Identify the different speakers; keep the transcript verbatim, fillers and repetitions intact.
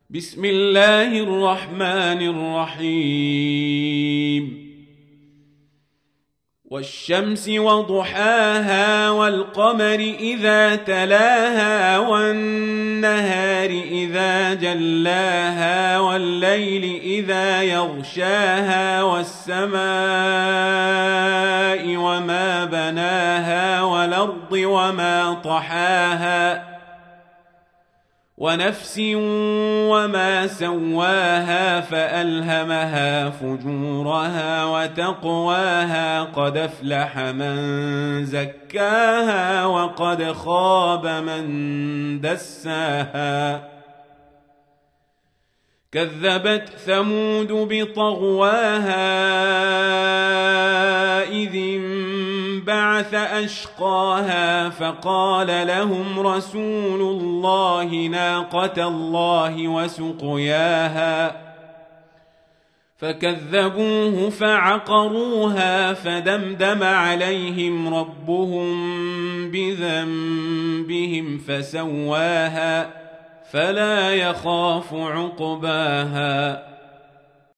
Speaker 1: بسم الله الرحمن الرحيم والشمس وضحاها والقمر إذا تلاها والنهار إذا جلاها والليل إذا يغشاها والسماء وما بناها والأرض وما طحاها ونفس وما سواها فألهمها فجورها وتقواها قد أفلح من زكاها وقد خاب من دساها كذبت ثمود بطغواها إذ انبعث أشقاها فقال لهم رسول الله ناقة الله وسقياها فكذبوه فعقروها فدمدم عليهم ربهم بذنبهم فسواها فلا يخاف عقباها